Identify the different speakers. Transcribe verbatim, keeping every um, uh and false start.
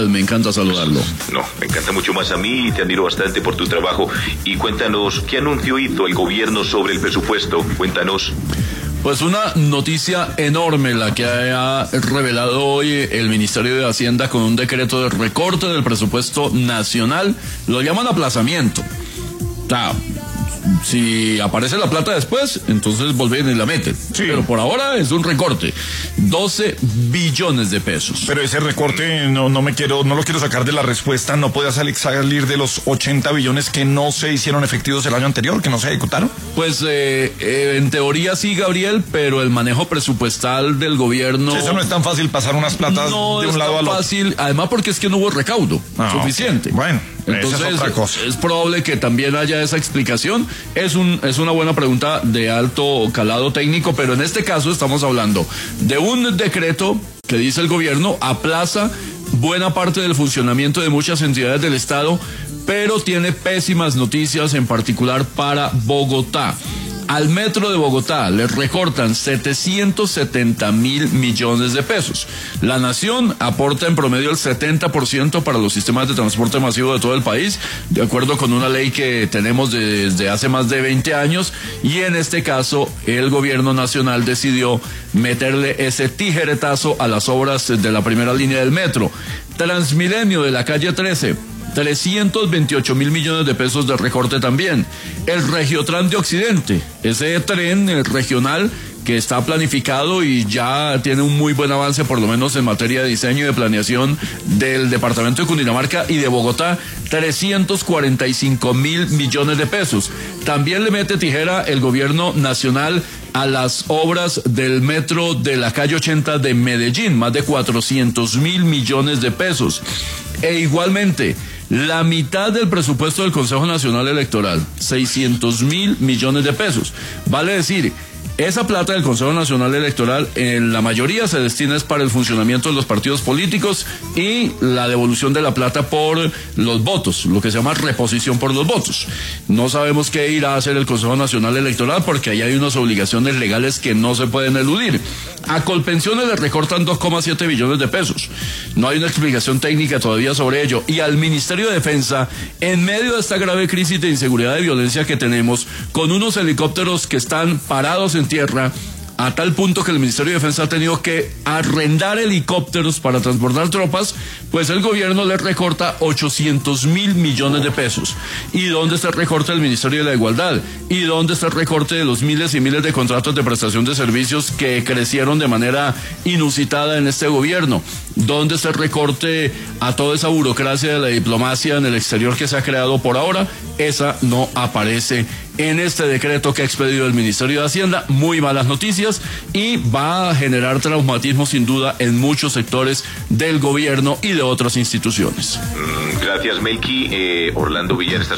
Speaker 1: Me encanta saludarlo.
Speaker 2: No, me encanta mucho más a mí y te admiro bastante por tu trabajo. Y cuéntanos, ¿qué anuncio hizo el gobierno sobre el presupuesto? Cuéntanos.
Speaker 1: Pues una noticia enorme la que ha revelado hoy el Ministerio de Hacienda con un decreto de recorte del presupuesto nacional. Lo llaman aplazamiento. Claro. Si aparece la plata después, entonces vuelven y la meten. Sí. Pero por ahora es un recorte. doce billones de pesos.
Speaker 3: Pero ese recorte no, no me quiero, no lo quiero sacar de la respuesta. No puede salir, salir de los ochenta billones que no se hicieron efectivos el año anterior, que no se ejecutaron.
Speaker 1: Pues eh, eh, en teoría sí, Gabriel, pero el manejo presupuestal del gobierno.
Speaker 3: Sí, eso no es tan fácil pasar unas platas
Speaker 1: no
Speaker 3: de un lado al otro.
Speaker 1: No es tan fácil, además porque es que no hubo recaudo
Speaker 3: ah,
Speaker 1: suficiente.
Speaker 3: Okay. Bueno.
Speaker 1: Entonces
Speaker 3: esa es otra cosa.
Speaker 1: Es probable que también haya esa explicación. Es un es una buena pregunta de alto calado técnico, pero en este caso estamos hablando de un decreto que dice el gobierno aplaza buena parte del funcionamiento de muchas entidades del Estado, pero tiene pésimas noticias, en particular para Bogotá. Al Metro de Bogotá le recortan setecientos setenta mil millones de pesos. La Nación aporta en promedio el setenta por ciento para los sistemas de transporte masivo de todo el país, de acuerdo con una ley que tenemos desde hace más de veinte años, y en este caso el gobierno nacional decidió meterle ese tijeretazo a las obras de la primera línea del metro. Transmilenio de la calle trece. trescientos veintiocho mil millones de pesos de recorte también. El Regiotran de Occidente, ese tren el regional que está planificado y ya tiene un muy buen avance, por lo menos en materia de diseño y de planeación del departamento de Cundinamarca y de Bogotá, trescientos cuarenta y cinco mil millones de pesos. También le mete tijera el gobierno nacional a las obras del metro de la calle ochenta de Medellín, más de cuatrocientos mil millones de pesos. E igualmente, la mitad del presupuesto del Consejo Nacional Electoral, seiscientos mil millones de pesos. Vale decir, esa plata del Consejo Nacional Electoral en la mayoría se destina es para el funcionamiento de los partidos políticos y la devolución de la plata por los votos, lo que se llama reposición por los votos. No sabemos qué irá a hacer el Consejo Nacional Electoral porque ahí hay unas obligaciones legales que no se pueden eludir. A Colpensiones le recortan dos coma siete billones de pesos. No hay una explicación técnica todavía sobre ello. Y al Ministerio de Defensa, en medio de esta grave crisis de inseguridad y violencia que tenemos, con unos helicópteros que están parados en tierra, a tal punto que el Ministerio de Defensa ha tenido que arrendar helicópteros para transportar tropas, pues el gobierno le recorta ochocientos mil millones de pesos. ¿Y dónde está el recorte del Ministerio de la Igualdad? ¿Y dónde está el recorte de los miles y miles de contratos de prestación de servicios que crecieron de manera inusitada en este gobierno? ¿Dónde está el recorte a toda esa burocracia de la diplomacia en el exterior que se ha creado por ahora? Esa no aparece en este decreto que ha expedido el Ministerio de Hacienda. Muy malas noticias y va a generar traumatismo sin duda en muchos sectores del gobierno y de otras instituciones.
Speaker 2: Gracias, Melqui. Eh, Orlando Villar está